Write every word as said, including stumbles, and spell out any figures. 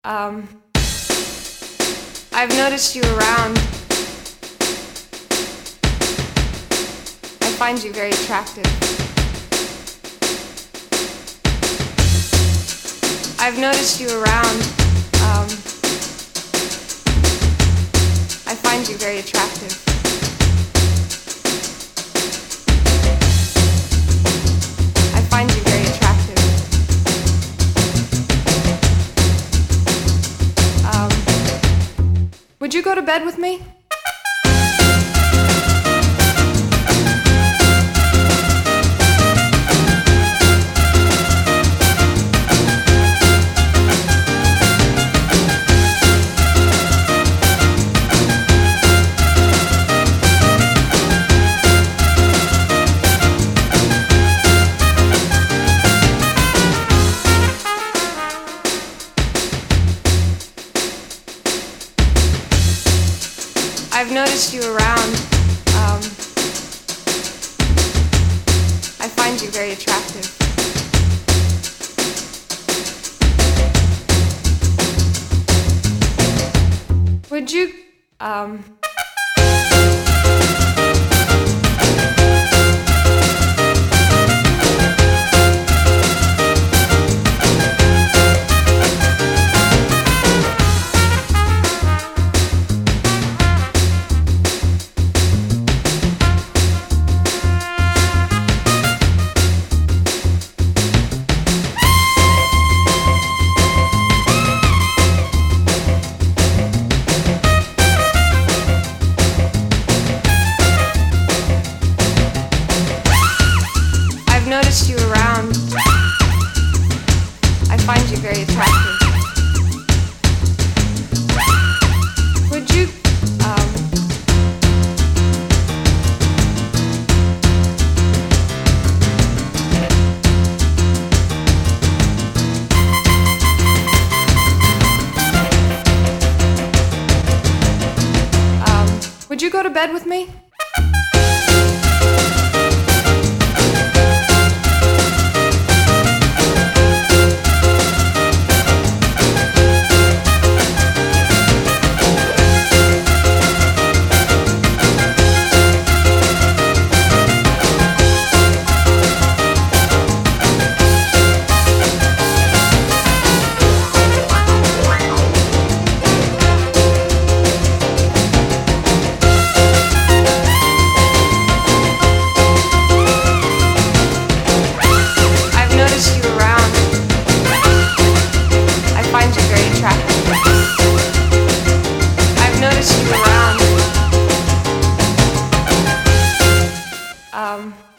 Um, I've noticed you around. I find you very attractive. I've noticed you around. Um, I find you very attractive. I find you very attractive. Um, would you go to bed with me? I've noticed you around. Um, I find you very attractive. Would you, um... I've noticed you around. I find you very attractive. Would you, um... um, would you go to bed with me? I've noticed you around. Um...